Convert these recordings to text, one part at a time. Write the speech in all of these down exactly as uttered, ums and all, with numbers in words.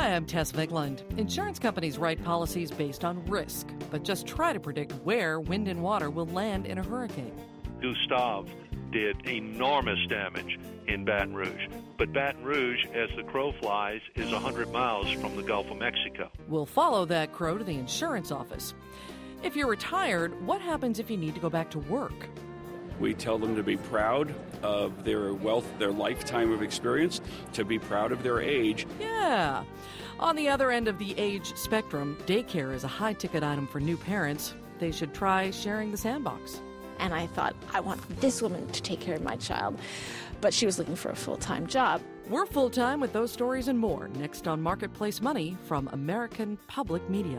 Hi, I'm Tess Vigland. Insurance companies write policies based on risk, but just try to predict where wind and water will land in a hurricane. Gustav did enormous damage in Baton Rouge, but Baton Rouge, as the crow flies, is one hundred miles from the Gulf of Mexico. We'll follow that crow to the insurance office. If you're retired, what happens if you need to go back to work? We tell them to be proud of their wealth, their lifetime of experience, to be proud of their age. Yeah. On the other end of the age spectrum, daycare is a high-ticket item for new parents. They should try sharing the sandbox. And I thought, I want this woman to take care of my child. But she was looking for a full-time job. We're full-time with those stories and more next on Marketplace Money from American Public Media.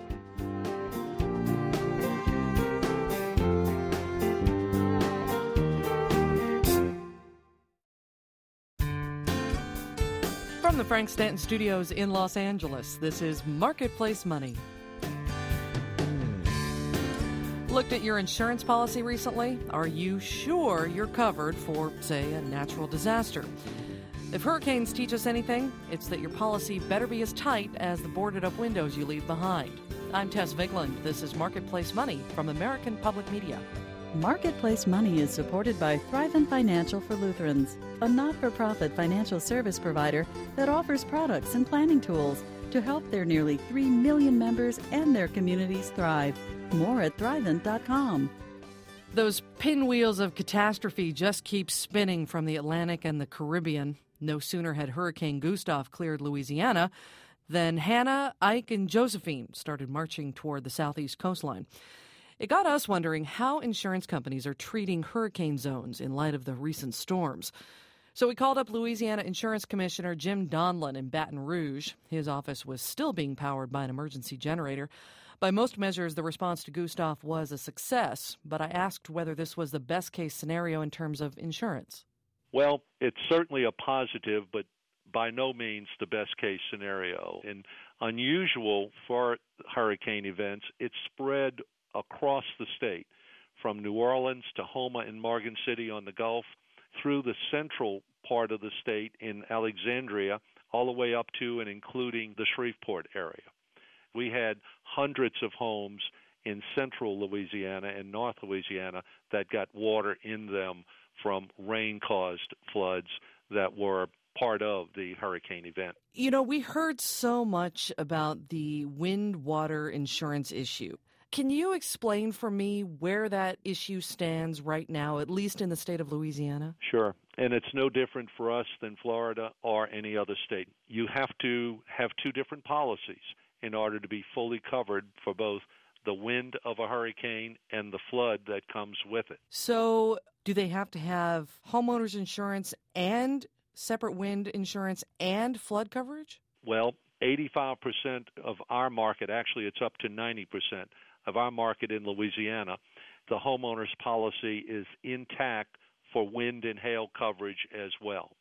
From the Frank Stanton Studios in Los Angeles, this is Marketplace Money. Looked at your insurance policy recently? Are you sure you're covered for, say, a natural disaster? If hurricanes teach us anything, it's that your policy better be as tight as the boarded-up windows you leave behind. I'm Tess Vigland. This is Marketplace Money from American Public Media. Marketplace Money is supported by Thrivent Financial for Lutherans, a not-for-profit financial service provider that offers products and planning tools to help their nearly three million members and their communities thrive. More at thrivent dot com. Those pinwheels of catastrophe just keep spinning from the Atlantic and the Caribbean. No sooner had Hurricane Gustav cleared Louisiana than Hannah, Ike, and Josephine started marching toward the southeast coastline. It got us wondering how insurance companies are treating hurricane zones in light of the recent storms. So we called up Louisiana Insurance Commissioner Jim Donlin in Baton Rouge. His office was still being powered by an emergency generator. By most measures, the response to Gustav was a success, but I asked whether this was the best-case scenario in terms of insurance. Well, it's certainly a positive, but by no means the best-case scenario. And unusual for hurricane events, it spread across the state, from New Orleans to Houma and Morgan City on the Gulf, through the central part of the state in Alexandria, all the way up to and including the Shreveport area. We had hundreds of homes in central Louisiana and North Louisiana that got water in them from rain-caused floods that were part of the hurricane event. You know, we heard so much about the wind-water insurance issue. Can you explain for me where that issue stands right now, at least in the state of Louisiana? Sure. And it's no different for us than Florida or any other state. You have to have two different policies in order to be fully covered for both the wind of a hurricane and the flood that comes with it. So do they have to have homeowners insurance and separate wind insurance and flood coverage? Well, eighty-five percent of our market, actually it's up to ninety percent of our market in Louisiana, the homeowner's policy is intact for wind and hail coverage as well.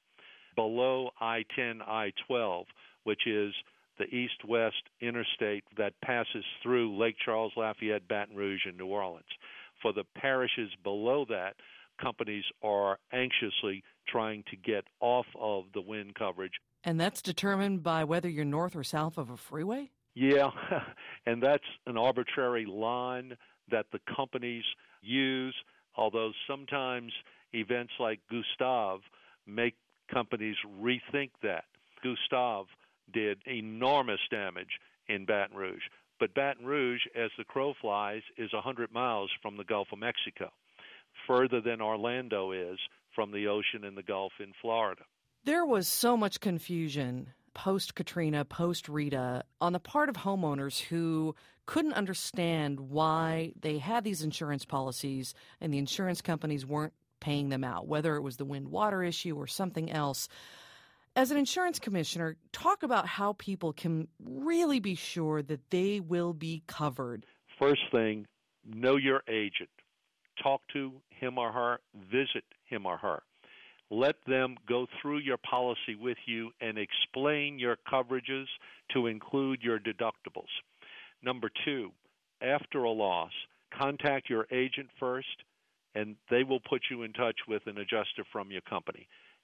Below I ten, I twelve, which is the east-west interstate that passes through Lake Charles, Lafayette, Baton Rouge, and New Orleans. For the parishes below that, companies are anxiously trying to get off of the wind coverage. And that's determined by whether you're north or south of a freeway? Yeah, and that's an arbitrary line that the companies use, although sometimes events like Gustav make companies rethink that. Gustav did enormous damage in Baton Rouge, but Baton Rouge, as the crow flies, is one hundred miles from the Gulf of Mexico, further than Orlando is from the ocean in the Gulf in Florida. There was so much confusion post-Katrina, post-Rita, on the part of homeowners who couldn't understand why they had these insurance policies and the insurance companies weren't paying them out, whether it was the wind-water issue or something else. As an insurance commissioner, talk about how people can really be sure that they will be covered. First thing, know your agent. Talk to him or her, visit him or her. Let them go through your policy with you and explain your coverages to include your deductibles. Number two, after a loss, contact your agent first, and they will put you in touch with an adjuster from your company.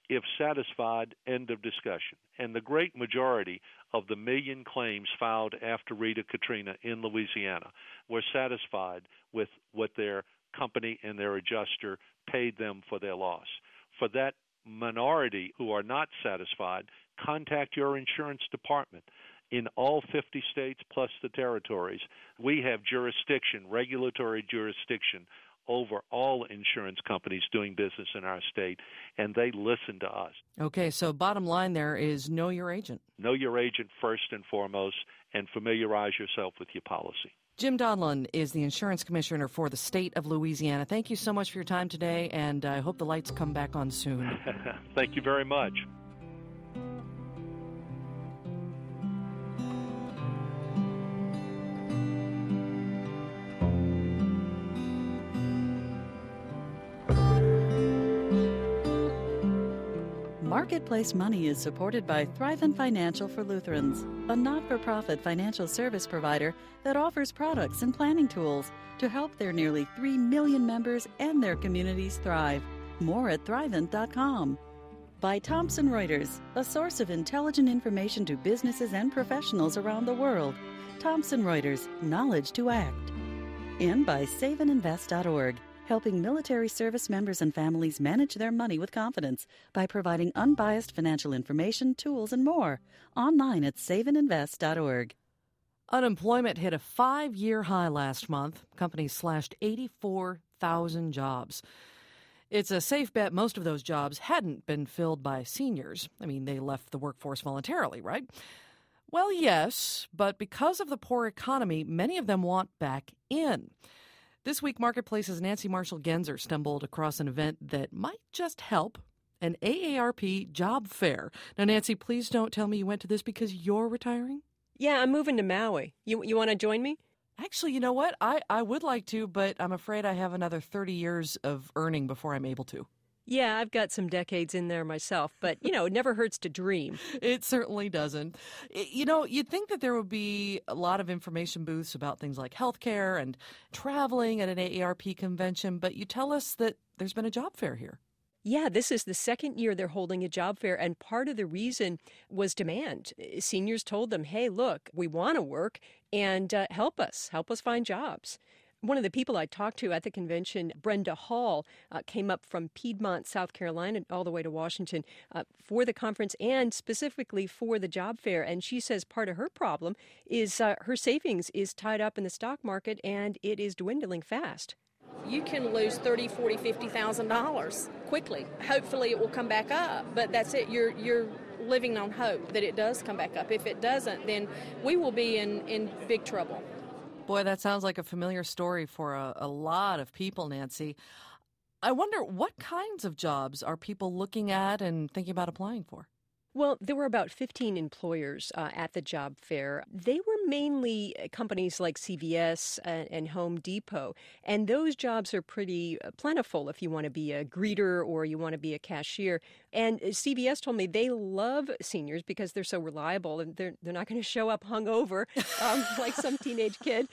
If satisfied, end of discussion. And the great majority of the million claims filed after Rita Katrina in Louisiana were satisfied with what their company and their adjuster paid them for their loss. For that minority who are not satisfied, contact your insurance department. In all fifty states plus the territories, we have jurisdiction, regulatory jurisdiction, over all insurance companies doing business in our state, and they listen to us. Okay, so bottom line there is know your agent. Know your agent first and foremost, and familiarize yourself with your policy. Jim Donlon is the insurance commissioner for the state of Louisiana. Thank you so much for your time today, and I hope the lights come back on soon. Thank you very much. Marketplace Money is supported by Thrivent Financial for Lutherans, a not-for-profit financial service provider that offers products and planning tools to help their nearly three million members and their communities thrive. More at thrivent dot com. By Thomson Reuters, a source of intelligent information to businesses and professionals around the world. Thomson Reuters, knowledge to act. And by save and invest dot org, helping military service members and families manage their money with confidence by providing unbiased financial information, tools, and more. Online at save and invest dot org. Unemployment hit a five-year high last month. Companies slashed eighty-four thousand jobs. It's a safe bet most of those jobs hadn't been filled by seniors. I mean, they left the workforce voluntarily, right? Well, yes, but because of the poor economy, many of them want back in. This week, Marketplace's Nancy Marshall-Genzer stumbled across an event that might just help, an A A R P job fair. Now, Nancy, please don't tell me you went to this because you're retiring. Yeah, I'm moving to Maui. You you want to join me? Actually, you know what? I, I would like to, but I'm afraid I have another thirty years of earning before I'm able to. Yeah, I've got some decades in there myself, but, you know, it never hurts to dream. It certainly doesn't. You know, you'd think that there would be a lot of information booths about things like healthcare and traveling at an A A R P convention, but you tell us that there's been a job fair here. Yeah, this is the second year they're holding a job fair, and part of the reason was demand. Seniors told them, hey, look, we want to work, and uh, help us, help us find jobs. One of the people I talked to at the convention, Brenda Hall, uh, came up from Piedmont, South Carolina, all the way to Washington uh, for the conference and specifically for the job fair. And she says part of her problem is uh, her savings is tied up in the stock market and it is dwindling fast. You can lose thirty, forty, fifty thousand dollars quickly. Hopefully it will come back up, but that's it. You're you're living on hope that it does come back up. If it doesn't, then we will be in, in big trouble. Boy, that sounds like a familiar story for a, a lot of people, Nancy. I wonder, what kinds of jobs are people looking at and thinking about applying for? Well, there were about fifteen employers uh, at the job fair. They were mainly companies like C V S and, and Home Depot, and those jobs are pretty plentiful if you want to be a greeter or you want to be a cashier. And C V S told me they love seniors because they're so reliable and they're they're not going to show up hungover um, like some teenage kid.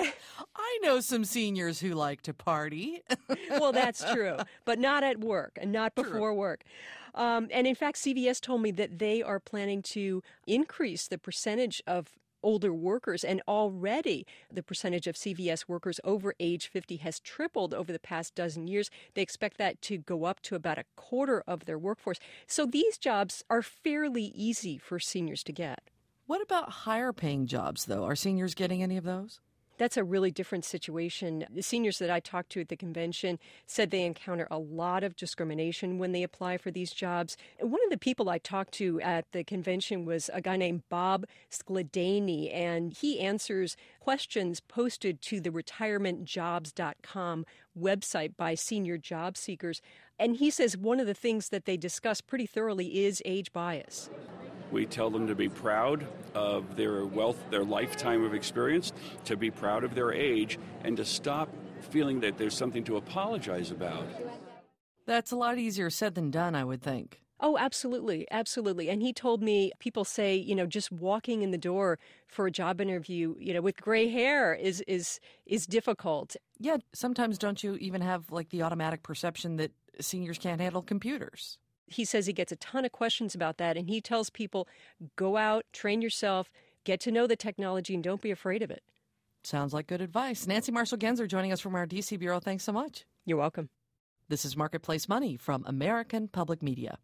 I know some seniors who like to party. Well, that's true, but not at work and not before true. work. Um, and in fact, C V S told me that they are planning to increase the percentage of older workers, and already the percentage of C V S workers over age fifty has tripled over the past dozen years. They expect that to go up to about a quarter of their workforce. So these jobs are fairly easy for seniors to get. What about higher paying jobs, though? Are seniors getting any of those? That's a really different situation. The seniors that I talked to at the convention said they encounter a lot of discrimination when they apply for these jobs. One of the people I talked to at the convention was a guy named Bob Skladany, and he answers questions posted to the retirement jobs dot com website by senior job seekers. And he says one of the things that they discuss pretty thoroughly is age bias. We tell them to be proud of their wealth, their lifetime of experience, to be proud of their age, and to stop feeling that there's something to apologize about. That's a lot easier said than done, I would think. Oh, absolutely. Absolutely. And he told me people say, you know, just walking in the door for a job interview, you know, with gray hair is is is difficult. Yeah. Sometimes don't you even have like the automatic perception that seniors can't handle computers? He says he gets a ton of questions about that, and he tells people, go out, train yourself, get to know the technology, and don't be afraid of it. Sounds like good advice. Nancy Marshall-Genzer joining us from our D C Bureau. Thanks so much. You're welcome. This is Marketplace Money from American Public Media.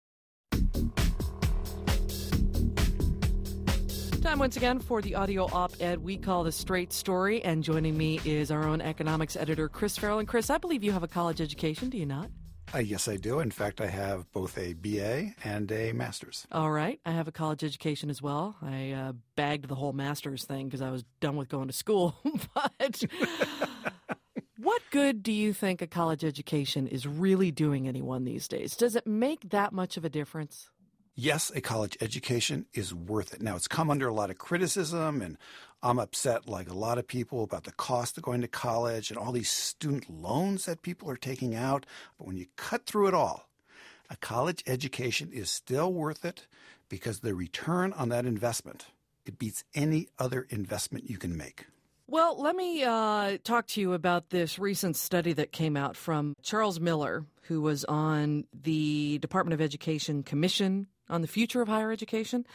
Time once again for the audio op-ed we call The Straight Story, and joining me is our own economics editor, Chris Farrell. And Chris, I believe you have a college education, do you not? Uh, yes, I do. In fact, I have both a B A and a master's. All right. I have a college education as well. I uh, bagged the whole master's thing because I was done with going to school. But what good do you think a college education is really doing anyone these days? Does it make that much of a difference? Yes, a college education is worth it. Now, it's come under a lot of criticism, and I'm upset, like a lot of people, about the cost of going to college and all these student loans that people are taking out. But when you cut through it all, a college education is still worth it because the return on that investment, it beats any other investment you can make. Well, let me uh, talk to you about this recent study that came out from Charles Miller, who was on the Department of Education Commission on the Future of Higher Education.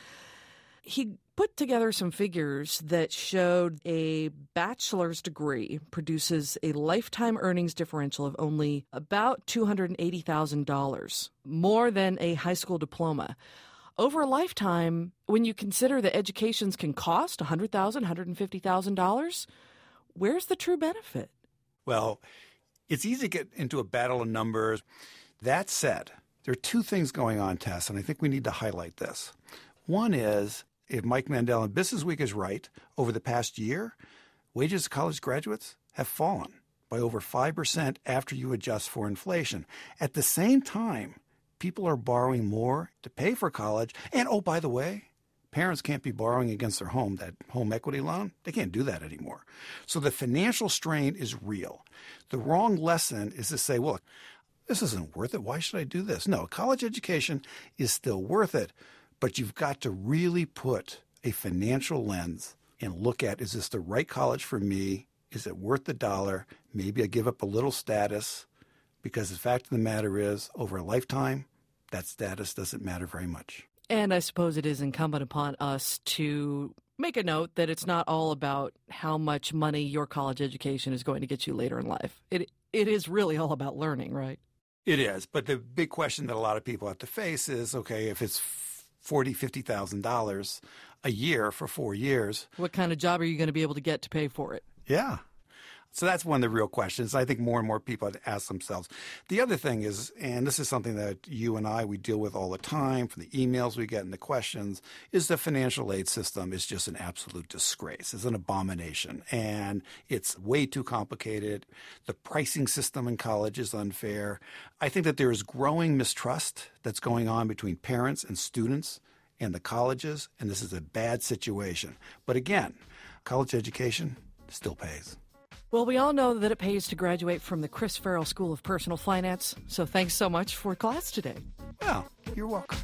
He put together some figures that showed a bachelor's degree produces a lifetime earnings differential of only about two hundred eighty thousand dollars, more than a high school diploma. Over a lifetime, when you consider that educations can cost one hundred thousand dollars, one hundred fifty thousand dollars, where's the true benefit? Well, it's easy to get into a battle of numbers. That said, there are two things going on, Tess, and I think we need to highlight this. One is, if Mike Mandel in Business Week is right, over the past year, wages of college graduates have fallen by over five percent after you adjust for inflation. At the same time, people are borrowing more to pay for college. And, oh, by the way, parents can't be borrowing against their home, that home equity loan. They can't do that anymore. So the financial strain is real. The wrong lesson is to say, well, this isn't worth it. Why should I do this? No, college education is still worth it, but you've got to really put a financial lens and look at, is this the right college for me? Is it worth the dollar? Maybe I give up a little status, because the fact of the matter is, over a lifetime, that status doesn't matter very much. And I suppose it is incumbent upon us to make a note that it's not all about how much money your college education is going to get you later in life. It It is really all about learning, right? It is. But the big question that a lot of people have to face is, okay, if it's forty thousand dollars, fifty thousand dollars a year for four years. What kind of job are you going to be able to get to pay for it? Yeah. So that's one of the real questions I think more and more people have to ask themselves. The other thing is, and this is something that you and I, we deal with all the time from the emails we get and the questions, is the financial aid system is just an absolute disgrace. It's an abomination. And it's way too complicated. The pricing system in college is unfair. I think that there is growing mistrust that's going on between parents and students and the colleges, and this is a bad situation. But again, college education still pays. Well, we all know that it pays to graduate from the Chris Farrell School of Personal Finance, so thanks so much for class today. Well, you're welcome.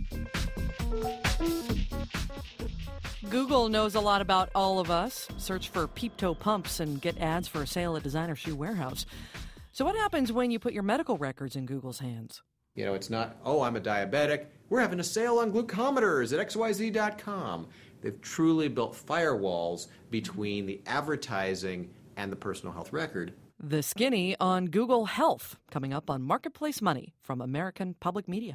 Google knows a lot about all of us. Search for peep-toe pumps and get ads for a sale at Designer Shoe Warehouse. So what happens when you put your medical records in Google's hands? You know, it's not, oh, I'm a diabetic. We're having a sale on glucometers at X Y Z dot com. They've truly built firewalls between the advertising and the personal health record. The Skinny on Google Health, coming up on Marketplace Money from American Public Media.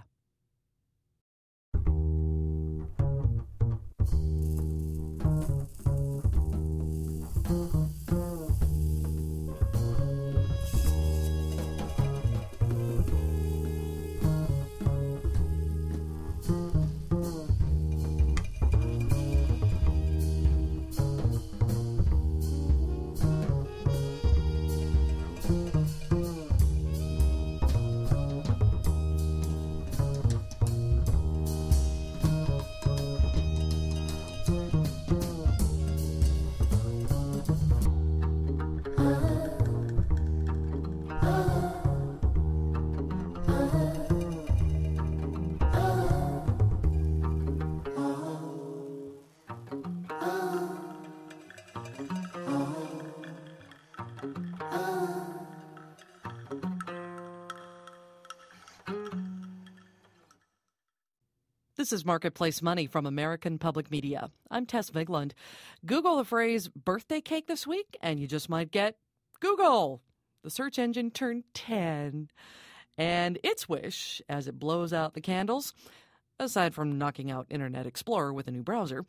This is Marketplace Money from American Public Media. I'm Tess Vigland. Google the phrase birthday cake this week, and you just might get Google. The search engine turned ten. And its wish, as it blows out the candles, aside from knocking out Internet Explorer with a new browser,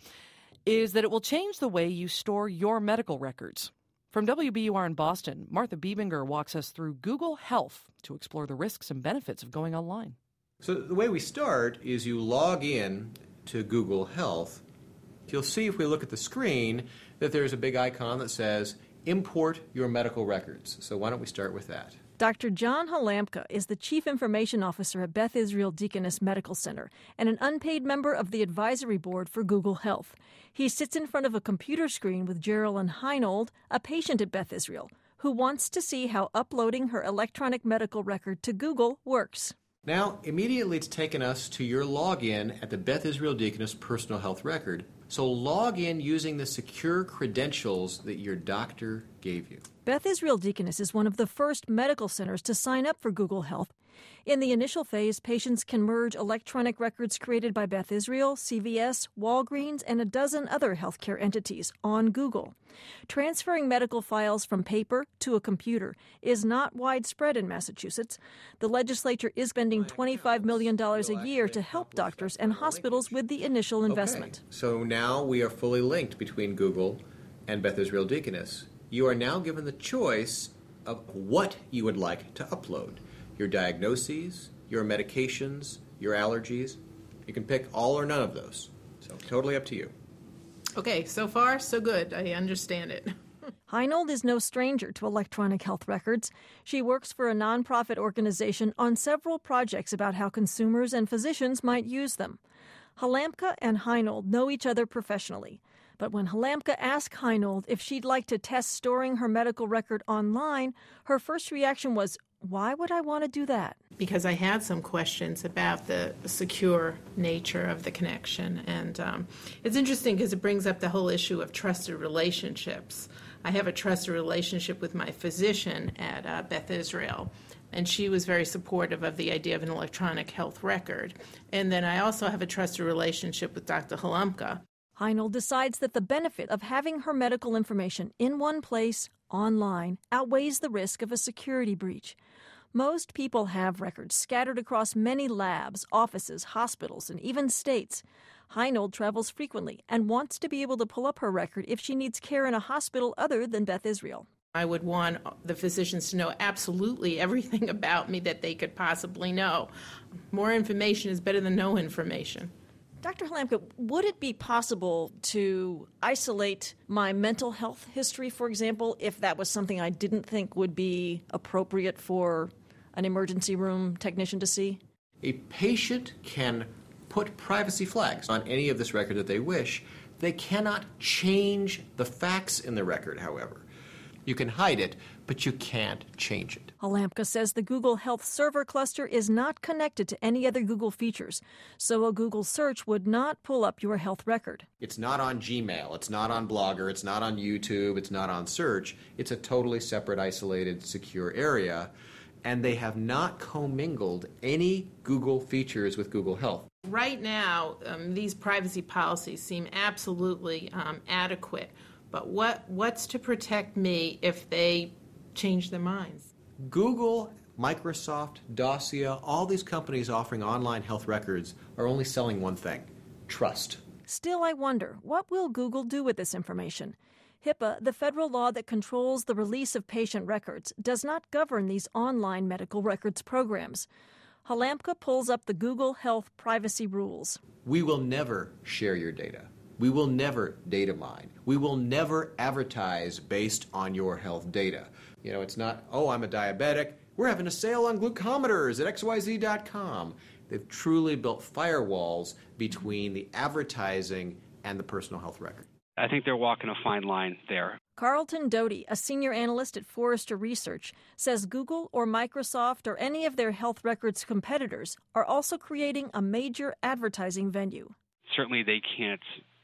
is that it will change the way you store your medical records. From W B U R in Boston, Martha Biebinger walks us through Google Health to explore the risks and benefits of going online. So the way we start is you log in to Google Health. You'll see if we look at the screen that there's a big icon that says import your medical records. So why don't we start with that? Doctor John Halamka is the Chief Information Officer at Beth Israel Deaconess Medical Center and an unpaid member of the advisory board for Google Health. He sits in front of a computer screen with Geraldine Heinold, a patient at Beth Israel, who wants to see how uploading her electronic medical record to Google works. Now, immediately it's taken us to your login at the Beth Israel Deaconess Personal Health Record. So log in using the secure credentials that your doctor gave you. Beth Israel Deaconess is one of the first medical centers to sign up for Google Health. In the initial phase, patients can merge electronic records created by Beth Israel, C V S, Walgreens, and a dozen other healthcare entities on Google. Transferring medical files from paper to a computer is not widespread in Massachusetts. The legislature is spending twenty-five million dollars a year to help doctors and hospitals with the initial investment. Okay. So now we are fully linked between Google and Beth Israel Deaconess. You are now given the choice of what you would like to upload. Your diagnoses, your medications, your allergies. You can pick all or none of those. So totally up to you. Okay, so far, so good. I understand it. Heinold is no stranger to electronic health records. She works for a nonprofit organization on several projects about how consumers and physicians might use them. Halamka and Heinold know each other professionally. But when Halamka asked Heinold if she'd like to test storing her medical record online, her first reaction was, why would I want to do that? Because I had some questions about the secure nature of the connection. And um, it's interesting because it brings up the whole issue of trusted relationships. I have a trusted relationship with my physician at uh, Beth Israel, and she was very supportive of the idea of an electronic health record. And then I also have a trusted relationship with Doctor Halamka. Heinold decides that the benefit of having her medical information in one place, online, outweighs the risk of a security breach. Most people have records scattered across many labs, offices, hospitals, and even states. Heinold travels frequently and wants to be able to pull up her record if she needs care in a hospital other than Beth Israel. I would want the physicians to know absolutely everything about me that they could possibly know. More information is better than no information. Doctor Halamka, would it be possible to isolate my mental health history, for example, if that was something I didn't think would be appropriate for an emergency room technician to see? A patient can put privacy flags on any of this record that they wish. They cannot change the facts in the record, however. You can hide it, but you can't change it. Halamka says the Google Health server cluster is not connected to any other Google features, so a Google search would not pull up your health record. It's not on Gmail, it's not on Blogger, it's not on YouTube, it's not on Search. It's a totally separate, isolated, secure area, and they have not commingled any Google features with Google Health. Right now, um, these privacy policies seem absolutely um, adequate. But what what's to protect me if they change their minds? Google, Microsoft, Dossier, all these companies offering online health records are only selling one thing: trust. Still, I wonder, what will Google do with this information? HIPAA, the federal law that controls the release of patient records, does not govern these online medical records programs. Halamka pulls up the Google Health privacy rules. We will never share your data. We will never data mine. We will never advertise based on your health data. You know, it's not, oh, I'm a diabetic. We're having a sale on glucometers at X Y Z dot com. They've truly built firewalls between the advertising and the personal health record. I think they're walking a fine line there. Carlton Doty, a senior analyst at Forrester Research, says Google or Microsoft or any of their health records competitors are also creating a major advertising venue. Certainly they can't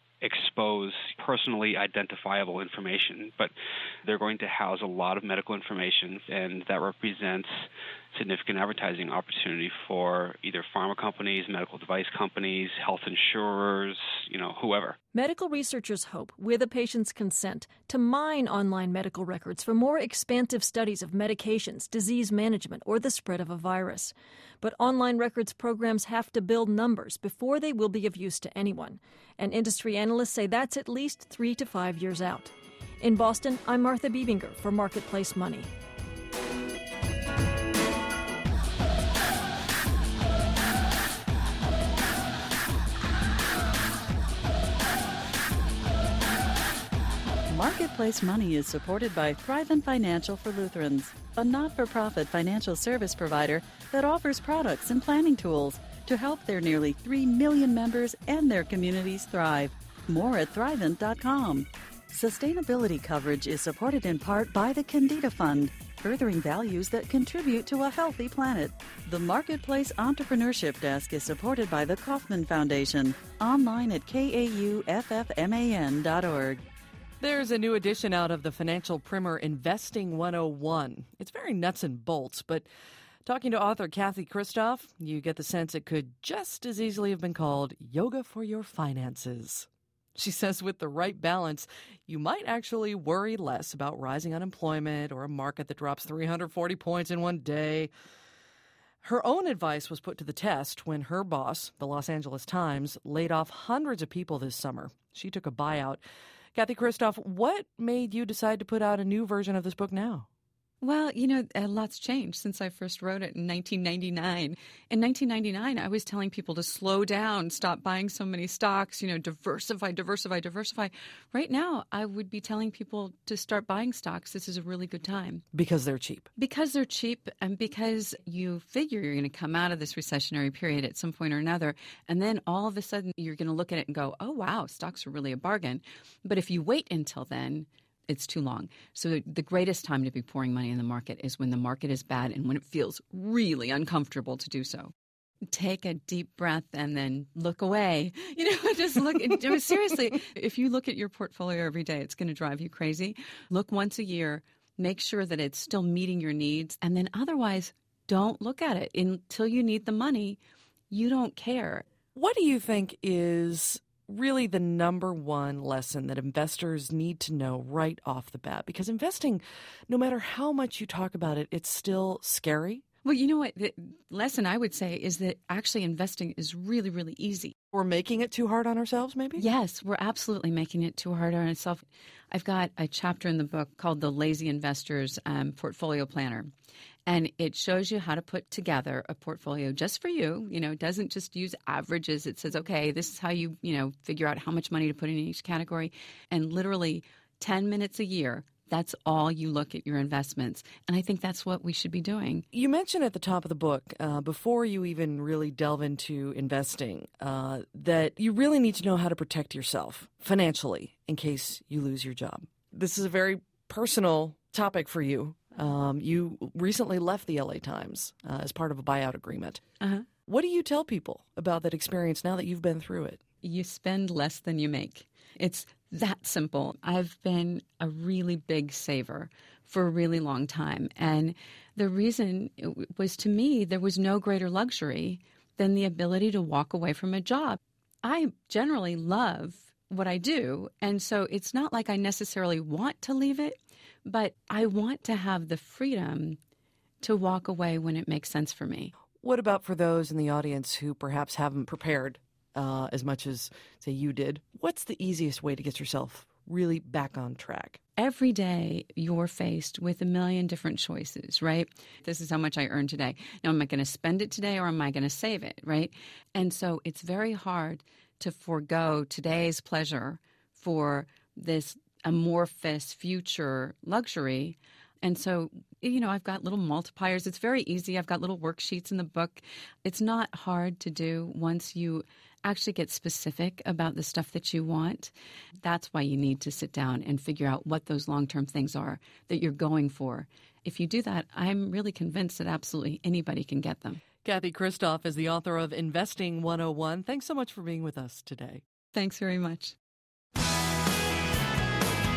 expose personally identifiable information, but they're going to house a lot of medical information, and that represents significant advertising opportunity for either pharma companies, medical device companies, health insurers, you know, whoever. Medical researchers hope, with a patient's consent, to mine online medical records for more expansive studies of medications, disease management, or the spread of a virus. But online records programs have to build numbers before they will be of use to anyone. And industry analysts say that's at least three to five years out. In Boston, I'm Martha Biebinger for Marketplace Money. Marketplace Money is supported by Thrivent Financial for Lutherans, a not-for-profit financial service provider that offers products and planning tools to help their nearly three million members and their communities thrive. More at thrivent dot com. Sustainability coverage is supported in part by the Candida Fund, furthering values that contribute to a healthy planet. The Marketplace Entrepreneurship Desk is supported by the Kauffman Foundation, online at K A U F F M A N dot org. There's a new edition out of the financial primer Investing one oh one. It's very nuts and bolts, but talking to author Kathy Kristoff, you get the sense it could just as easily have been called Yoga for Your Finances. She says with the right balance, you might actually worry less about rising unemployment or a market that drops three hundred forty points in one day. Her own advice was put to the test when her boss, the Los Angeles Times, laid off hundreds of people this summer. She took a buyout. Kathy Kristoff, what made you decide to put out a new version of this book now? Well, you know, a lot's changed since I first wrote it in nineteen ninety-nine. In nineteen ninety-nine, I was telling people to slow down, stop buying so many stocks, you know, diversify, diversify, diversify. Right now, I would be telling people to start buying stocks. This is a really good time. Because they're cheap. Because they're cheap and because you figure you're going to come out of this recessionary period at some point or another. And then all of a sudden, you're going to look at it and go, oh, wow, stocks are really a bargain. But if you wait until then, it's too long. So the greatest time to be pouring money in the market is when the market is bad and when it feels really uncomfortable to do so. Take a deep breath and then look away. You know, just look. Seriously, if you look at your portfolio every day, it's going to drive you crazy. Look once a year. Make sure that it's still meeting your needs. And then otherwise, don't look at it. Until you need the money, you don't care. What do you think is really the number one lesson that investors need to know right off the bat? Because investing, no matter how much you talk about it, it's still scary. Well, you know what? The lesson I would say is that actually investing is really, really easy. We're making it too hard on ourselves, maybe? Yes, we're absolutely making it too hard on ourselves. I've got a chapter in the book called The Lazy Investor's um, Portfolio Planner. And it shows you how to put together a portfolio just for you. You know, it doesn't just use averages. It says, okay, this is how you, you know, figure out how much money to put in each category. And literally ten minutes a year, that's all you look at your investments. And I think that's what we should be doing. You mentioned at the top of the book, uh, before you even really delve into investing, uh, that you really need to know how to protect yourself financially in case you lose your job. This is a very personal topic for you. Um, you recently left the L A Times uh, as part of a buyout agreement. Uh-huh. What do you tell people about that experience now that you've been through it? You spend less than you make. It's that simple. I've been a really big saver for a really long time. And the reason was, to me, there was no greater luxury than the ability to walk away from a job. I generally love what I do. And so it's not like I necessarily want to leave it, but I want to have the freedom to walk away when it makes sense for me. What about for those in the audience who perhaps haven't prepared uh, as much as, say, you did? What's the easiest way to get yourself really back on track? Every day you're faced with a million different choices, right? This is how much I earned today. Now, am I going to spend it today or am I going to save it, right? And so it's very hard to forego today's pleasure for this amorphous future luxury. And so, you know, I've got little multipliers. It's very easy. I've got little worksheets in the book. It's not hard to do once you actually get specific about the stuff that you want. That's why you need to sit down and figure out what those long-term things are that you're going for. If you do that, I'm really convinced that absolutely anybody can get them. Kathy Kristoff is the author of Investing one oh one. Thanks so much for being with us today. Thanks very much.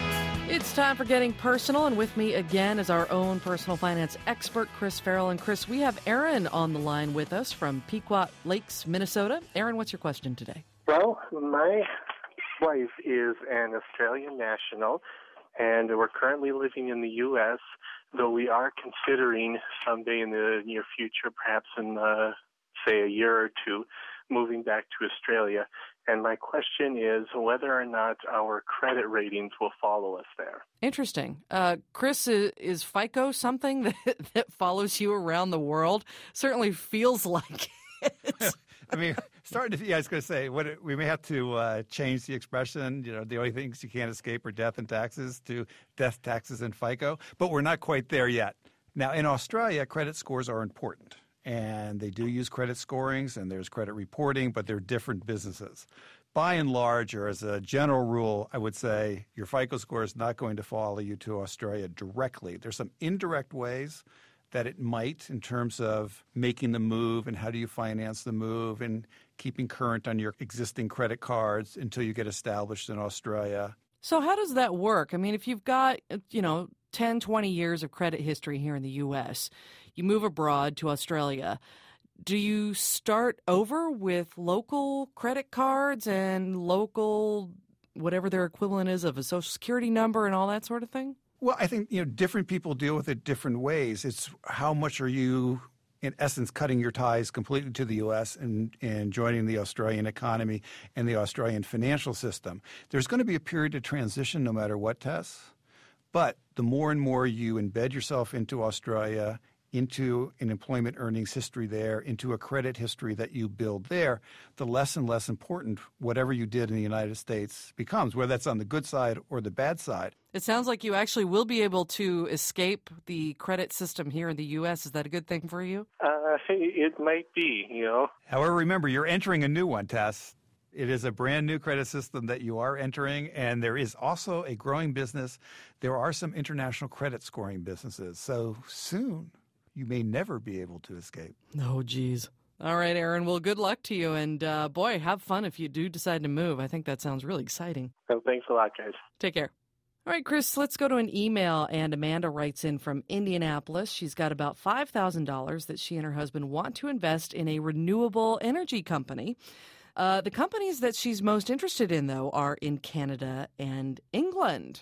It's time for Getting Personal, and with me again is our own personal finance expert, Chris Farrell. And Chris, we have Aaron on the line with us from Pequot Lakes, Minnesota. Aaron, what's your question today? Well, my wife is an Australian national, and we're currently living in the U S, though we are considering someday in the near future, perhaps in, uh, say, a year or two, moving back to Australia. And my question is whether or not our credit ratings will follow us there. Interesting. Uh, Chris, is, is FICO something that, that follows you around the world? Certainly feels like it. I mean, starting to, yeah, I was going to say, what we may have to uh, change the expression, you know, the only things you can't escape are death and taxes to death, taxes, and FICO. But we're not quite there yet. Now, in Australia, credit scores are important. And they do use credit scorings, and there's credit reporting, but they're different businesses. By and large, or as a general rule, I would say your FICO score is not going to follow you to Australia directly. There's some indirect ways that it might in terms of making the move and how do you finance the move and keeping current on your existing credit cards until you get established in Australia. So how does that work? I mean, if you've got, you know, ten, twenty years of credit history here in the U S, you move abroad to Australia, do you start over with local credit cards and local, whatever their equivalent is of a Social Security number and all that sort of thing? Well, I think, you know, different people deal with it different ways. It's how much are you, in essence, cutting your ties completely to the U S and, and joining the Australian economy and the Australian financial system. There's going to be a period of transition no matter what, Tess. But the more and more you embed yourself into Australia, into an employment earnings history there, into a credit history that you build there, the less and less important whatever you did in the United States becomes, whether that's on the good side or the bad side. It sounds like you actually will be able to escape the credit system here in the U S. Is that a good thing for you? Uh, it might be, you know. However, remember, you're entering a new one, Tess. It is a brand new credit system that you are entering, and there is also a growing business. There are some international credit scoring businesses. So soon, you may never be able to escape. Oh, geez. All right, Aaron. Well, good luck to you. And, uh, boy, have fun if you do decide to move. I think that sounds really exciting. Well, thanks a lot, guys. Take care. All right, Chris, let's go to an email. And Amanda writes in from Indianapolis. She's got about five thousand dollars that she and her husband want to invest in a renewable energy company. Uh, the companies that she's most interested in, though, are in Canada and England.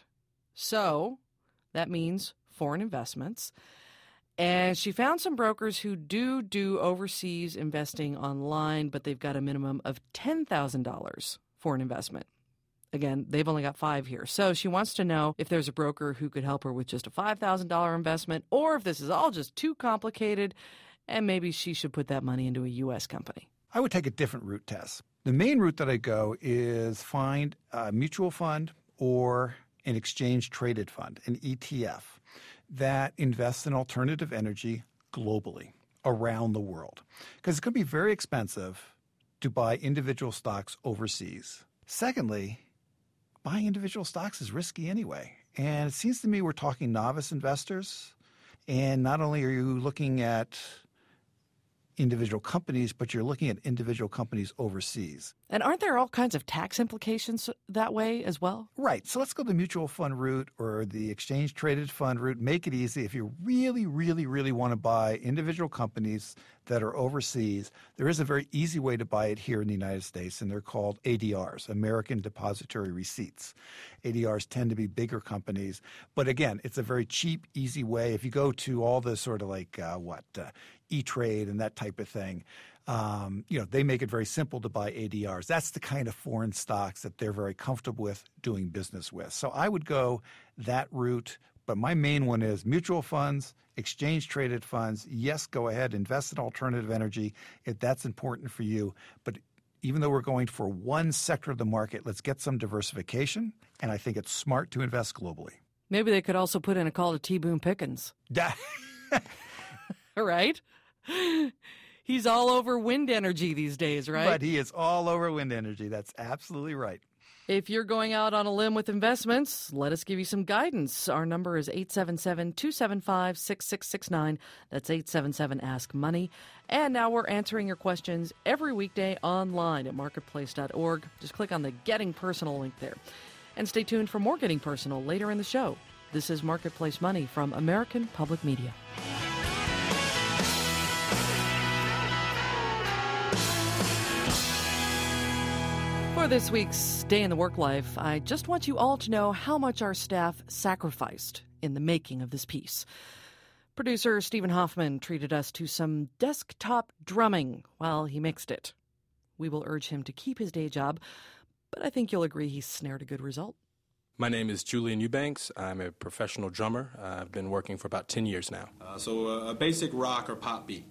So that means foreign investments. And she found some brokers who do do overseas investing online, but they've got a minimum of ten thousand dollars for an investment. Again, they've only got five here. So she wants to know if there's a broker who could help her with just a five thousand dollars investment, or if this is all just too complicated and maybe she should put that money into a U S company. I would take a different route, Tess. The main route that I go is find a mutual fund or an exchange-traded fund, an E T F, that invests in alternative energy globally, around the world. Because it's going to be very expensive to buy individual stocks overseas. Secondly, buying individual stocks is risky anyway. And it seems to me we're talking novice investors. And not only are you looking at individual companies, but you're looking at individual companies overseas. And aren't there all kinds of tax implications that way as well? Right. So let's go the mutual fund route or the exchange-traded fund route. Make it easy. If you really, really, really want to buy individual companies that are overseas, there is a very easy way to buy it here in the United States, and they're called A D Rs, American Depository Receipts. A D Rs tend to be bigger companies. But again, it's a very cheap, easy way. If you go to all the sort of like, uh, what, uh, E-Trade and that type of thing, um, you know, they make it very simple to buy A D Rs. That's the kind of foreign stocks that they're very comfortable with doing business with. So I would go that route. But my main one is mutual funds, exchange-traded funds. Yes, go ahead, invest in alternative energy if that's important for you. But even though we're going for one sector of the market, let's get some diversification. And I think it's smart to invest globally. Maybe they could also put in a call to T. Boone Pickens. Right? He's all over wind energy these days, right? But he is all over wind energy. That's absolutely right. If you're going out on a limb with investments, let us give you some guidance. Our number is eight seven seven, two seven five, six six six nine. That's eight seven seven, ask money. And now we're answering your questions every weekday online at marketplace dot org. Just click on the Getting Personal link there. And stay tuned for more Getting Personal later in the show. This is Marketplace Money from American Public Media. For this week's Day in the Work Life, I just want you all to know how much our staff sacrificed in the making of this piece. Producer Stephen Hoffman treated us to some desktop drumming while he mixed it. We will urge him to keep his day job, but I think you'll agree he snared a good result. My name is Julian Eubanks. I'm a professional drummer. Uh, I've been working for about ten years now. Uh, so uh, a basic rock or pop beat.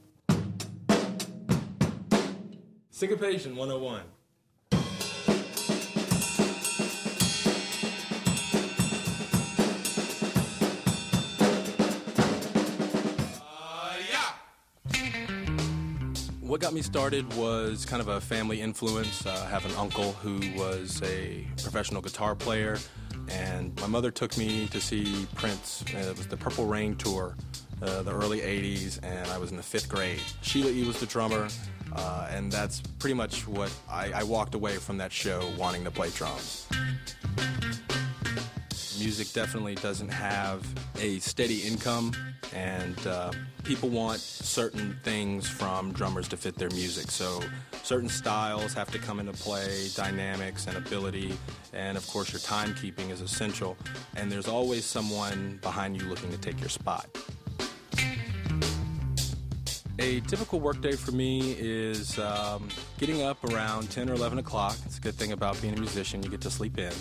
Syncopation one oh one. What got me started was kind of a family influence. Uh, I have an uncle who was a professional guitar player, and my mother took me to see Prince. It was the Purple Rain tour, uh, the early eighties, and I was in the fifth grade. Sheila E. was the drummer, uh, and that's pretty much what I, I walked away from that show wanting to play drums. Music definitely doesn't have a steady income, and uh, people want certain things from drummers to fit their music. So certain styles have to come into play, dynamics and ability, and of course your timekeeping is essential. And there's always someone behind you looking to take your spot. A typical workday for me is um, getting up around ten or eleven o'clock. It's a good thing about being a musician, you get to sleep in.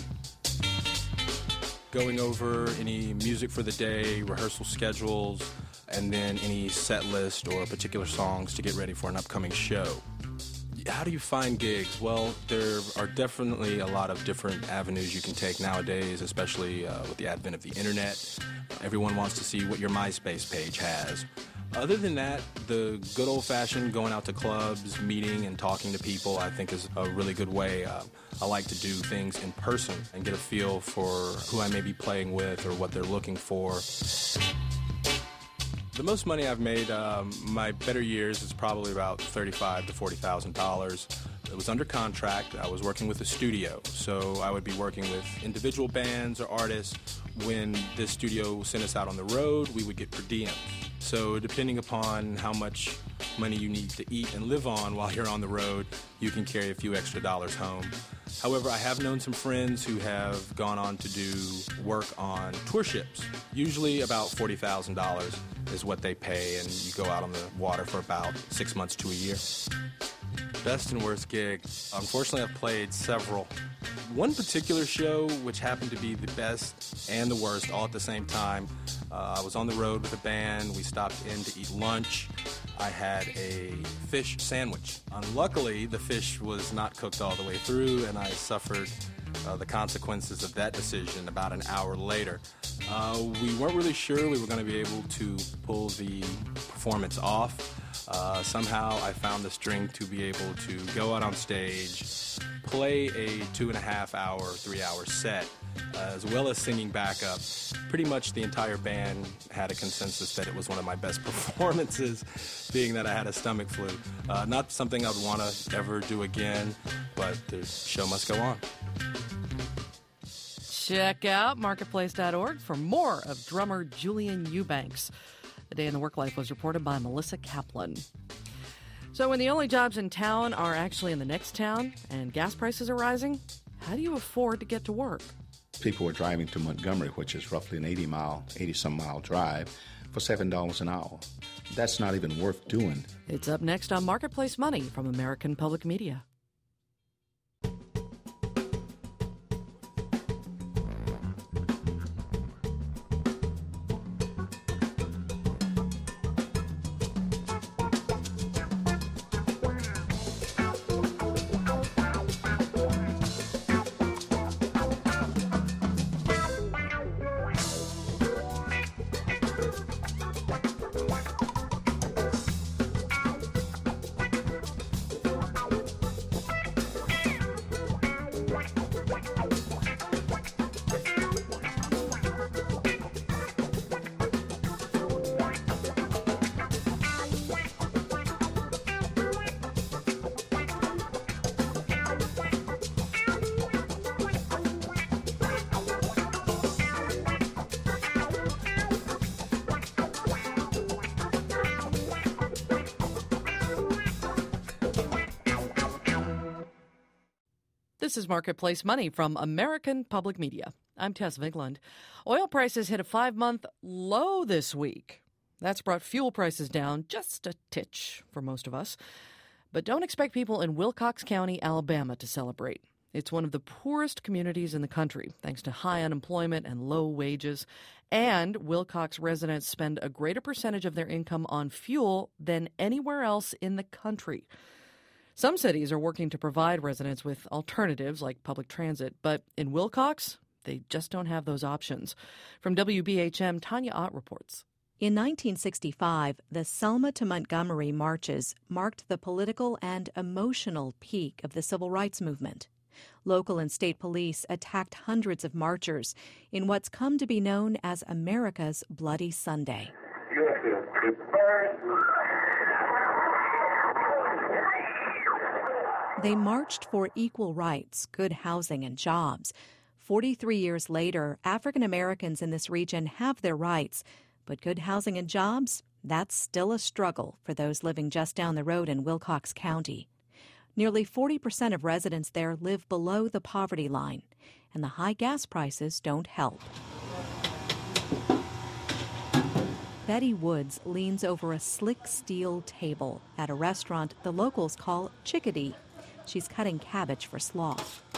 Going over any music for the day, rehearsal schedules, and then any set list or particular songs to get ready for an upcoming show. How do you find gigs? Well, there are definitely a lot of different avenues you can take nowadays, especially uh, with the advent of the internet. Everyone wants to see what your MySpace page has. Other than that, the good old-fashioned going out to clubs, meeting and talking to people, I think is a really good way. Uh, I like to do things in person and get a feel for who I may be playing with or what they're looking for. The most money I've made, um, my better years, is probably about thirty-five thousand to forty thousand dollars. It was under contract. I was working with a studio, so I would be working with individual bands or artists. When this studio sent us out on the road, we would get per diem. So depending upon how much money you need to eat and live on while you're on the road, you can carry a few extra dollars home. However, I have known some friends who have gone on to do work on tour ships. Usually about forty thousand dollars is what they pay, and you go out on the water for about six months to a year. Best and worst gig. Unfortunately, I've played several. One particular show, which happened to be the best and the worst all at the same time, uh, I was on the road with a band. We stopped in to eat lunch. I had a fish sandwich. Unluckily, the fish was not cooked all the way through, and I suffered uh, the consequences of that decision about an hour later. Uh, we weren't really sure we were going to be able to pull the performance off. Uh, somehow I found the strength to be able to go out on stage, play a two and a half hour, three hour set, uh, as well as singing backup. Pretty much the entire band had a consensus that it was one of my best performances, being that I had a stomach flu. Uh, not something I'd want to ever do again, but the show must go on. Check out marketplace dot org for more of drummer Julian Eubanks. The Day in the Work Life was reported by Melissa Kaplan. So when the only jobs in town are actually in the next town and gas prices are rising, how do you afford to get to work? People are driving to Montgomery, which is roughly an eighty mile, eighty some mile drive, for seven dollars an hour. That's not even worth doing. It's up next on Marketplace Money from American Public Media. This is Marketplace Money from American Public Media. I'm Tess Vigland. Oil prices hit a five-month low this week. That's brought fuel prices down just a titch for most of us. But don't expect people in Wilcox County, Alabama to celebrate. It's one of the poorest communities in the country, thanks to high unemployment and low wages. And Wilcox residents spend a greater percentage of their income on fuel than anywhere else in the country. Some cities are working to provide residents with alternatives like public transit, but in Wilcox, they just don't have those options. From W B H M, Tanya Ott reports. In nineteen sixty-five, the Selma to Montgomery marches marked the political and emotional peak of the civil rights movement. Local and state police attacked hundreds of marchers in what's come to be known as America's Bloody Sunday. They marched for equal rights, good housing, and jobs. Forty-three years later, African Americans in this region have their rights, but good housing and jobs, that's still a struggle for those living just down the road in Wilcox County. Nearly forty percent of residents there live below the poverty line, and the high gas prices don't help. Betty Woods leans over a slick steel table at a restaurant the locals call Chickadee. She's cutting cabbage for slaw.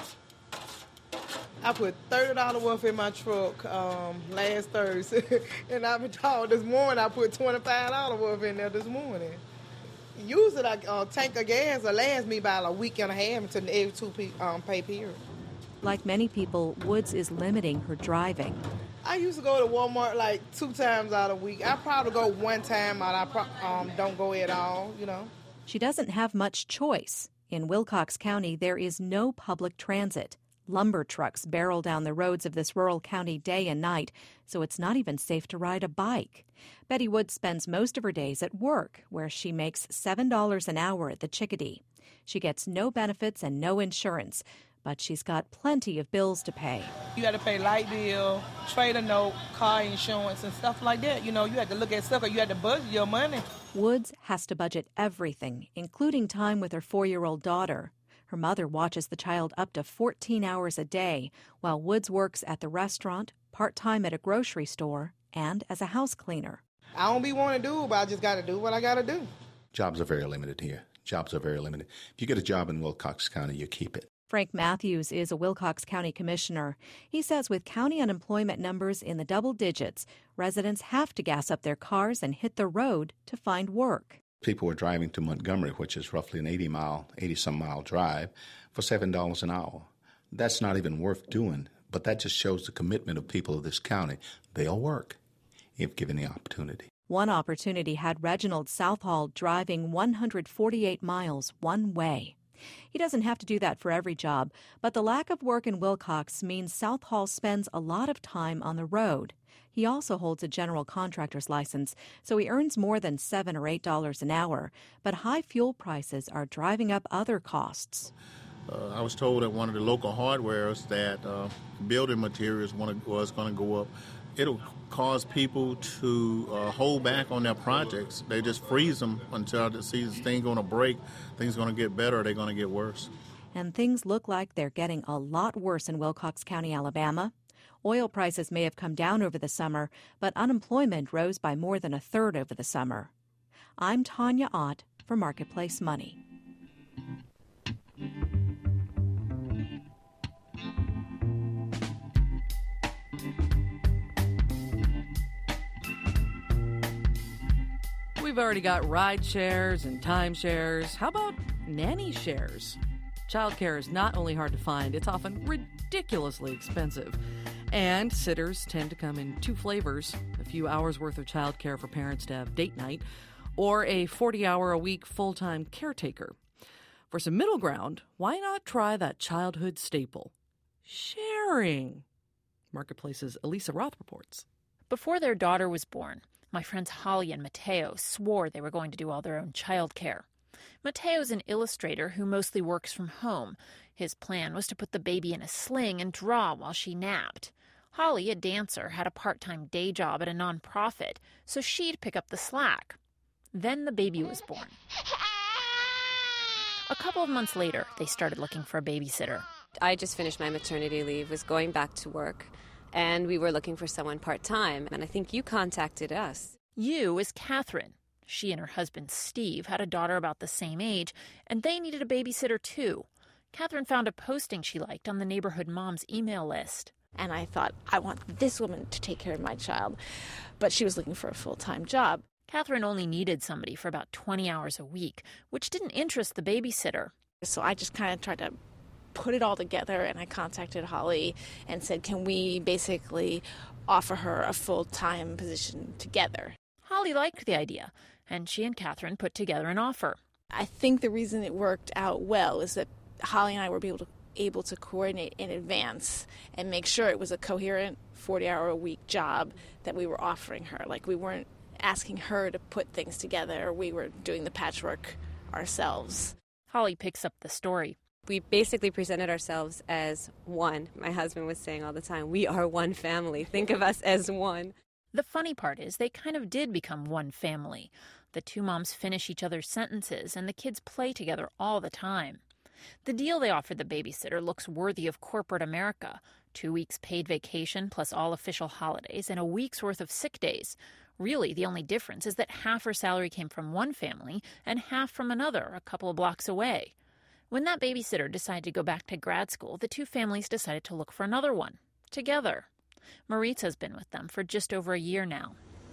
I put thirty dollars worth in my truck um, last Thursday, and I've been told this morning I put twenty-five dollars worth in there this morning. Usually, like a uh, tank of gas will last me about a week and a half until every two um, pay period. Like many people, Woods is limiting her driving. I used to go to Walmart like two times out a week. I probably go one time out. I pro- um, don't go at all, you know. She doesn't have much choice. In Wilcox County, there is no public transit. Lumber trucks barrel down the roads of this rural county day and night, so it's not even safe to ride a bike. Betty Woods spends most of her days at work, where she makes seven dollars an hour at the Chickadee. She gets no benefits and no insurance, but she's got plenty of bills to pay. You got to pay light bill, trade a note, car insurance, and stuff like that. You know, you had to look at stuff, or you had to budget your money. Woods has to budget everything, including time with her four-year-old daughter. Her mother watches the child up to fourteen hours a day, while Woods works at the restaurant, part-time at a grocery store, and as a house cleaner. I don't be wanting to do it, but I just got to do what I got to do. Jobs are very limited here. Jobs are very limited. If you get a job in Wilcox County, you keep it. Frank Matthews is a Wilcox County commissioner. He says with county unemployment numbers in the double digits, residents have to gas up their cars and hit the road to find work. People are driving to Montgomery, which is roughly an eighty mile, eighty-some mile drive, for seven dollars an hour. That's not even worth doing, but that just shows the commitment of people of this county. They'll work if given the opportunity. One opportunity had Reginald Southall driving one hundred forty-eight miles one way. He doesn't have to do that for every job, but the lack of work in Wilcox means Southall spends a lot of time on the road. He also holds a general contractor's license, so he earns more than seven or eight dollars an hour. But high fuel prices are driving up other costs. Uh, I was told at one of the local hardwares that uh, building materials was going to go up. It'll cause people to uh, hold back on their projects. They just freeze them until they see this thing going to break, things going to get better, or they're going to get worse. And things look like they're getting a lot worse in Wilcox County, Alabama. Oil prices may have come down over the summer, but unemployment rose by more than a third over the summer. I'm Tanya Ott for Marketplace Money. We've already got ride shares and time shares. How about nanny shares? Childcare is not only hard to find, it's often ridiculously expensive. And sitters tend to come in two flavors, a few hours worth of childcare for parents to have date night, or a forty-hour-a-week full-time caretaker. For some middle ground, why not try that childhood staple? Sharing. Marketplace's Elisa Roth reports. Before their daughter was born, my friends Holly and Mateo swore they were going to do all their own childcare. Mateo's an illustrator who mostly works from home. His plan was to put the baby in a sling and draw while she napped. Holly, a dancer, had a part-time day job at a nonprofit, so she'd pick up the slack. Then the baby was born. A couple of months later, they started looking for a babysitter. I just finished my maternity leave, was going back to work, and we were looking for someone part-time, and I think you contacted us. You is Catherine. She and her husband, Steve, had a daughter about the same age, and they needed a babysitter, too. Catherine found a posting she liked on the neighborhood mom's email list. And I thought, I want this woman to take care of my child. But she was looking for a full-time job. Catherine only needed somebody for about twenty hours a week, which didn't interest the babysitter. So I just kind of tried to put it all together, and I contacted Holly and said, can we basically offer her a full-time position together? Holly liked the idea, and she and Catherine put together an offer. I think the reason it worked out well is that Holly and I were able to able to coordinate in advance and make sure it was a coherent forty-hour-a-week job that we were offering her. Like, we weren't asking her to put things together. We were doing the patchwork ourselves. Holly picks up the story. We basically presented ourselves as one. My husband was saying all the time, we are one family. Think of us as one. The funny part is they kind of did become one family. The two moms finish each other's sentences, and the kids play together all the time. The deal they offered the babysitter looks worthy of corporate America. Two weeks paid vacation plus all official holidays and a week's worth of sick days. Really, the only difference is that half her salary came from one family and half from another a couple of blocks away. When that babysitter decided to go back to grad school, the two families decided to look for another one, together. Maritza's been with them for just over a year now.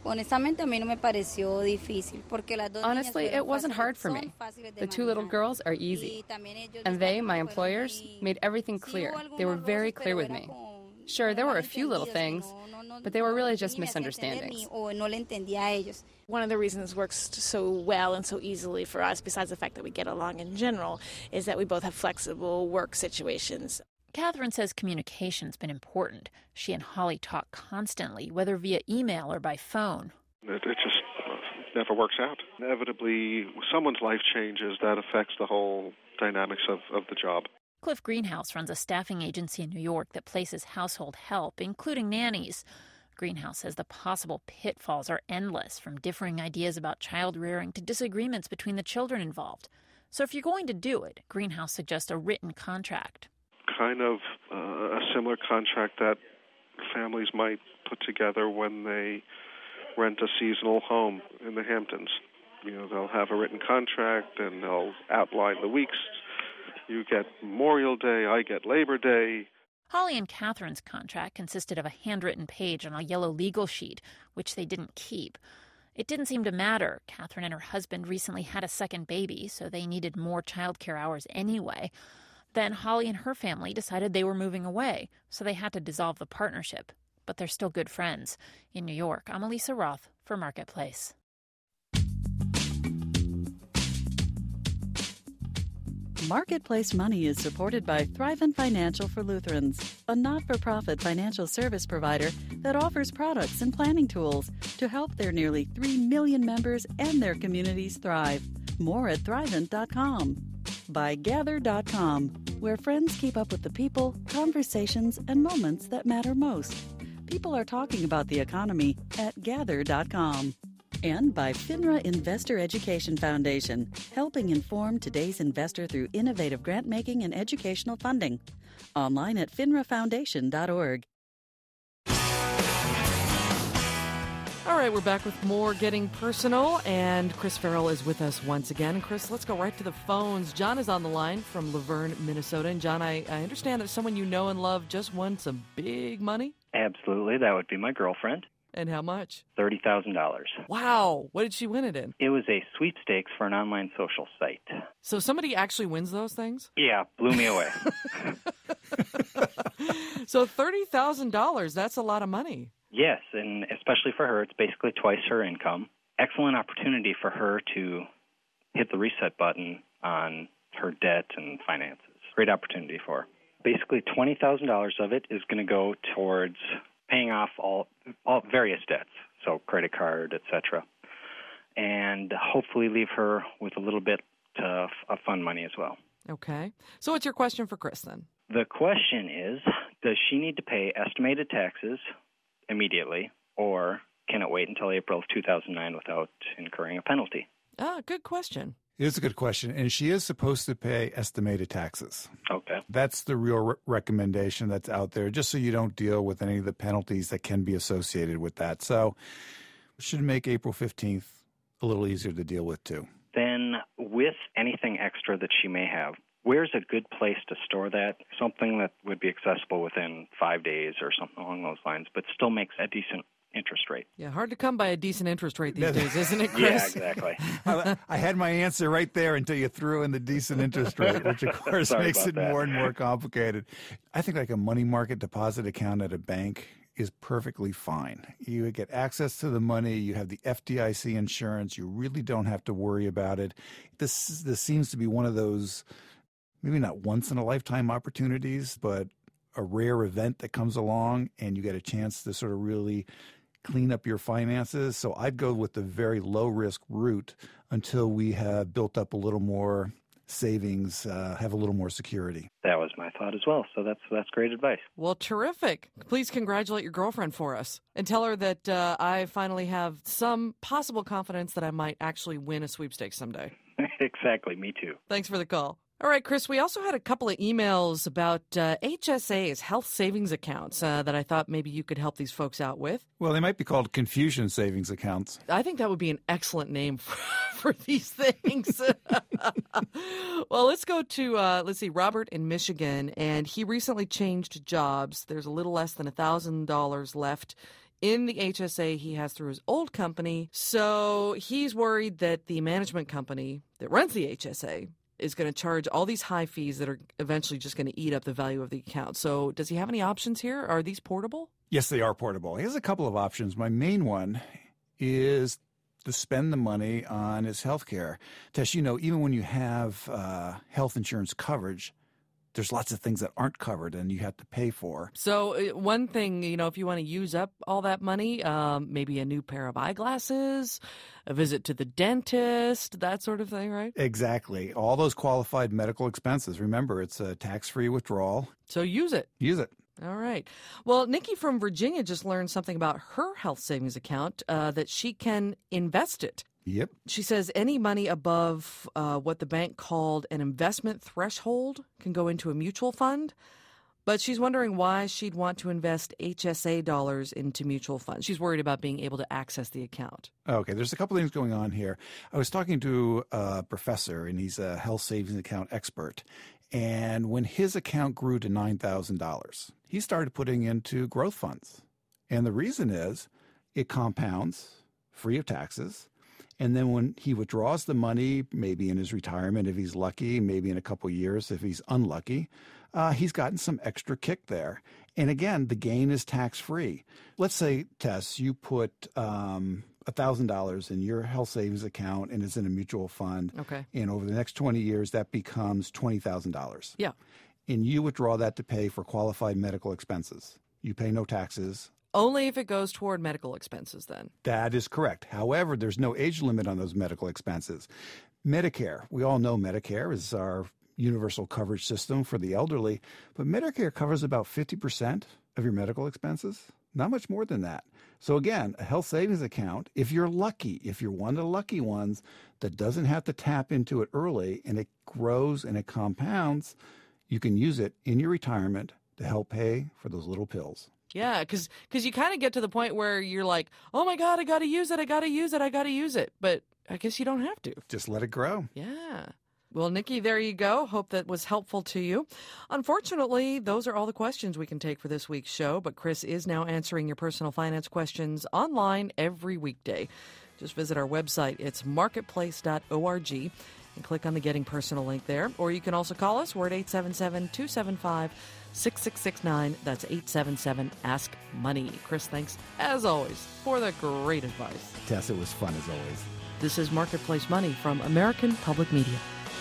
Honestly, it wasn't hard for me. The two little girls are easy. And they, my employers, made everything clear. They were very clear with me. Sure, there were a few little things, but they were really just misunderstandings. One of the reasons it works so well and so easily for us, besides the fact that we get along in general, is that we both have flexible work situations. Catherine says communication's been important. She and Holly talk constantly, whether via email or by phone. It, it just never works out. Inevitably, someone's life changes. That affects the whole dynamics of, of the job. Cliff Greenhouse runs a staffing agency in New York that places household help, including nannies. Greenhouse says the possible pitfalls are endless, from differing ideas about child rearing to disagreements between the children involved. So if you're going to do it, Greenhouse suggests a written contract. Kind of uh, a similar contract that families might put together when they rent a seasonal home in the Hamptons. You know, they'll have a written contract and they'll outline the weeks. You get Memorial Day, I get Labor Day. Holly and Catherine's contract consisted of a handwritten page on a yellow legal sheet, which they didn't keep. It didn't seem to matter. Catherine and her husband recently had a second baby, so they needed more childcare hours anyway. Then Holly and her family decided they were moving away, so they had to dissolve the partnership. But they're still good friends. In New York, I'm Elisa Roth for Marketplace. Marketplace Money is supported by Thrivent Financial for Lutherans, a not-for-profit financial service provider that offers products and planning tools to help their nearly three million members and their communities thrive. More at thrivent dot com. By Gather dot com, where friends keep up with the people, conversations, and moments that matter most. People are talking about the economy at Gather dot com. And by FINRA Investor Education Foundation, helping inform today's investor through innovative grant-making and educational funding. Online at finra foundation dot org. All right, we're back with more Getting Personal, and Chris Farrell is with us once again. And Chris, let's go right to the phones. John is on the line from Laverne, Minnesota. And John, I, I understand that someone you know and love just won some big money? Absolutely. That would be my girlfriend. And how much? thirty thousand dollars. Wow. What did she win it in? It was a sweepstakes for an online social site. So somebody actually wins those things? Yeah, blew me away. So thirty thousand dollars, that's a lot of money. Yes, and especially for her, it's basically twice her income. Excellent opportunity for her to hit the reset button on her debt and finances. Great opportunity for her. Basically, twenty thousand dollars of it is going to go towards paying off all, all various debts, so credit card, et cetera, and hopefully leave her with a little bit of fun money as well. Okay. So what's your question for Chris then? The question is, does she need to pay estimated taxes immediately, or can it wait until April of two thousand nine without incurring a penalty? Ah, good question. It is a good question. And she is supposed to pay estimated taxes. Okay. That's the real re- recommendation that's out there, just so you don't deal with any of the penalties that can be associated with that. So it should make April fifteenth a little easier to deal with, too. Then with anything extra that she may have, where's a good place to store that? Something that would be accessible within five days or something along those lines, but still makes a decent interest rate. Yeah, hard to come by a decent interest rate these days, isn't it, Chris? Yeah, exactly. I, I had my answer right there until you threw in the decent interest rate, which, of course, makes it that. more and more complicated. I think like a money market deposit account at a bank is perfectly fine. You get access to the money. You have the F D I C insurance. You really don't have to worry about it. This, this seems to be one of those maybe not once-in-a-lifetime opportunities, but a rare event that comes along and you get a chance to sort of really clean up your finances. So I'd go with the very low-risk route until we have built up a little more savings, uh, have a little more security. That was my thought as well. So that's that's great advice. Well, terrific. Please congratulate your girlfriend for us and tell her that uh, I finally have some possible confidence that I might actually win a sweepstakes someday. Exactly. Me too. Thanks for the call. All right, Chris, we also had a couple of emails about uh, H S As, health savings accounts, uh, that I thought maybe you could help these folks out with. Well, they might be called confusion savings accounts. I think that would be an excellent name for, for these things. Well, let's go to, uh, let's see, Robert in Michigan, and he recently changed jobs. There's a little less than one thousand dollars left in the H S A he has through his old company. So he's worried that the management company that runs the H S A is going to charge all these high fees that are eventually just going to eat up the value of the account. So does he have any options here? Are these portable? Yes, they are portable. He has a couple of options. My main one is to spend the money on his health care. Tess, you know, even when you have uh, health insurance coverage, there's lots of things that aren't covered and you have to pay for. So uh, one thing, you know, if you want to use up all that money, um, maybe a new pair of eyeglasses, a visit to the dentist, that sort of thing, right? Exactly. All those qualified medical expenses. Remember, it's a tax-free withdrawal. So use it. Use it. All right. Well, Nikki from Virginia just learned something about her health savings account, uh, that she can invest it. Yep. She says any money above uh, what the bank called an investment threshold can go into a mutual fund. But she's wondering why she'd want to invest H S A dollars into mutual funds. She's worried about being able to access the account. Okay, there's a couple things going on here. I was talking to a professor, and he's a health savings account expert. And when his account grew to nine thousand dollars, he started putting into growth funds. And the reason is it compounds free of taxes. And then when he withdraws the money, maybe in his retirement if he's lucky, maybe in a couple of years if he's unlucky, uh, he's gotten some extra kick there. And again, the gain is tax-free. Let's say, Tess, you put um, one thousand dollars in your health savings account and it's in a mutual fund. Okay. And over the next twenty years, that becomes twenty thousand dollars. Yeah. And you withdraw that to pay for qualified medical expenses. You pay no taxes. Only if it goes toward medical expenses, then. That is correct. However, there's no age limit on those medical expenses. Medicare, we all know Medicare is our universal coverage system for the elderly, but Medicare covers about fifty percent of your medical expenses, not much more than that. So again, a health savings account, if you're lucky, if you're one of the lucky ones that doesn't have to tap into it early and it grows and it compounds, you can use it in your retirement to help pay for those little pills. Yeah, because because you kind of get to the point where you're like, oh, my God, I got to use it. I got to use it. I got to use it. But I guess you don't have to. Just let it grow. Yeah. Well, Nikki, there you go. Hope that was helpful to you. Unfortunately, those are all the questions we can take for this week's show. But Chris is now answering your personal finance questions online every weekday. Just visit our website. It's marketplace dot org and click on the Getting Personal link there. Or you can also call us. We're at eight seven seven, two seven five, six six six nine. That's eight seven seven, ask money. Chris, thanks, as always, for the great advice. Tess, it was fun as always. This is Marketplace Money from American Public Media.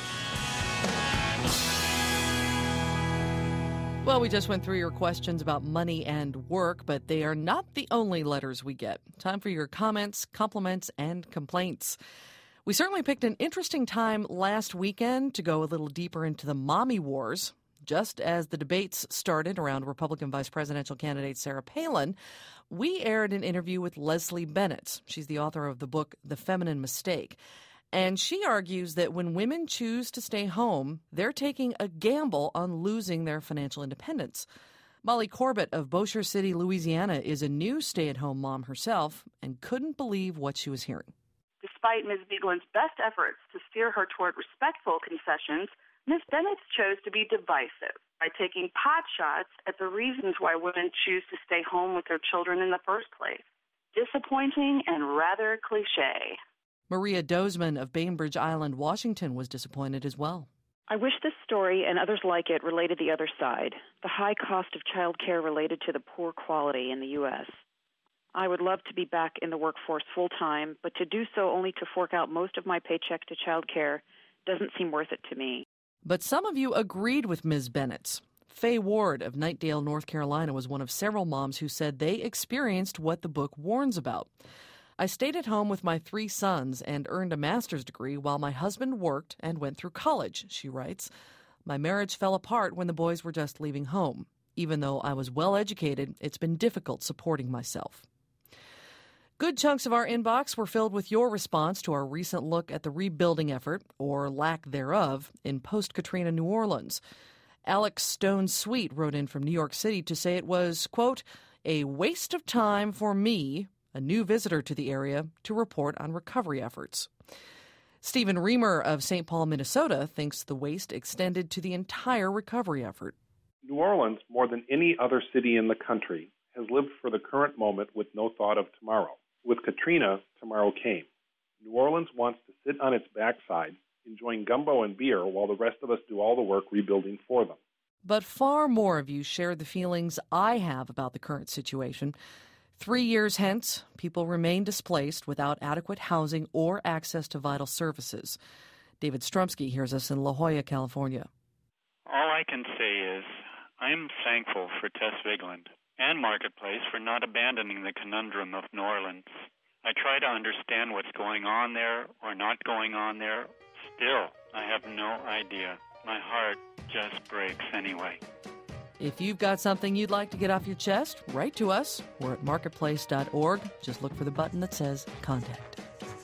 Well, we just went through your questions about money and work, but they are not the only letters we get. Time for your comments, compliments, and complaints. We certainly picked an interesting time last weekend to go a little deeper into the mommy wars. Just as the debates started around Republican vice presidential candidate Sarah Palin, we aired an interview with Leslie Bennett. She's the author of the book The Feminine Mistake. And she argues that when women choose to stay home, they're taking a gamble on losing their financial independence. Molly Corbett of Bossier City, Louisiana, is a new stay-at-home mom herself and couldn't believe what she was hearing. Despite Miz Vigeland's best efforts to steer her toward respectful concessions, Miz Bennett chose to be divisive by taking pot shots at the reasons why women choose to stay home with their children in the first place. Disappointing and rather cliche. Maria Dozman of Bainbridge Island, Washington, was disappointed as well. I wish this story and others like it related the other side, the high cost of child care related to the poor quality in the U S. I would love to be back in the workforce full-time, but to do so only to fork out most of my paycheck to child care doesn't seem worth it to me. But some of you agreed with Miz Bennett's. Faye Ward of Knightdale, North Carolina, was one of several moms who said they experienced what the book warns about. I stayed at home with my three sons and earned a master's degree while my husband worked and went through college, she writes. My marriage fell apart when the boys were just leaving home. Even though I was well educated, it's been difficult supporting myself. Good chunks of our inbox were filled with your response to our recent look at the rebuilding effort, or lack thereof, in post-Katrina New Orleans. Alex Stone Sweet wrote in from New York City to say it was, quote, a waste of time for me, a new visitor to the area, to report on recovery efforts. Stephen Reamer of Saint Paul, Minnesota, thinks the waste extended to the entire recovery effort. New Orleans, more than any other city in the country, has lived for the current moment with no thought of tomorrow. With Katrina, tomorrow came. New Orleans wants to sit on its backside, enjoying gumbo and beer while the rest of us do all the work rebuilding for them. But far more of you share the feelings I have about the current situation. Three years hence, people remain displaced without adequate housing or access to vital services. David Strumsky hears us in La Jolla, California. All I can say is I'm thankful for Tess Vigeland and Marketplace for not abandoning the conundrum of New Orleans. I try to understand what's going on there or not going on there. Still, I have no idea. My heart just breaks anyway. If you've got something you'd like to get off your chest, write to us. We're at marketplace dot org. Just look for the button that says Contact.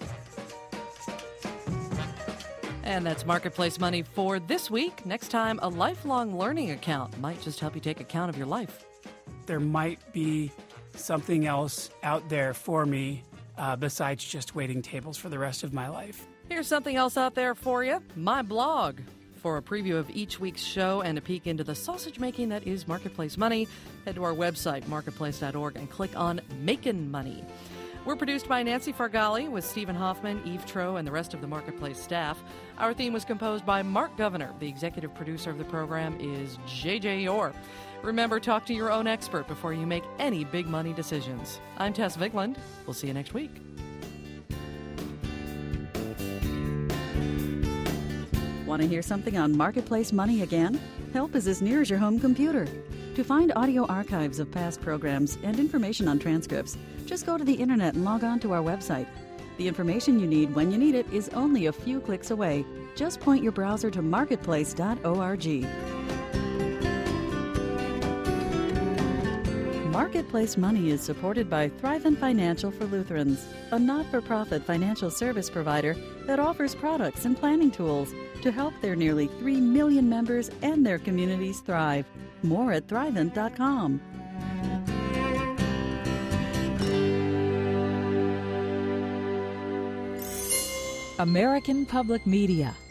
And that's Marketplace Money for this week. Next time, a lifelong learning account might just help you take account of your life. There might be something else out there for me uh, besides just waiting tables for the rest of my life. Here's something else out there for you, my blog. For a preview of each week's show and a peek into the sausage making that is Marketplace Money, head to our website, marketplace dot org, and click on Makin' Money. We're produced by Nancy Fargali with Stephen Hoffman, Eve Tro, and the rest of the Marketplace staff. Our theme was composed by Mark Governor. The executive producer of the program is J J Orr. Remember, talk to your own expert before you make any big money decisions. I'm Tess Vigeland. We'll see you next week. Want to hear something on Marketplace Money again? Help is as near as your home computer. To find audio archives of past programs and information on transcripts, just go to the internet and log on to our website. The information you need when you need it is only a few clicks away. Just point your browser to marketplace dot org. Marketplace Money is supported by Thrivent Financial for Lutherans, a not-for-profit financial service provider that offers products and planning tools to help their nearly three million members and their communities thrive. More at thrivent dot com. American Public Media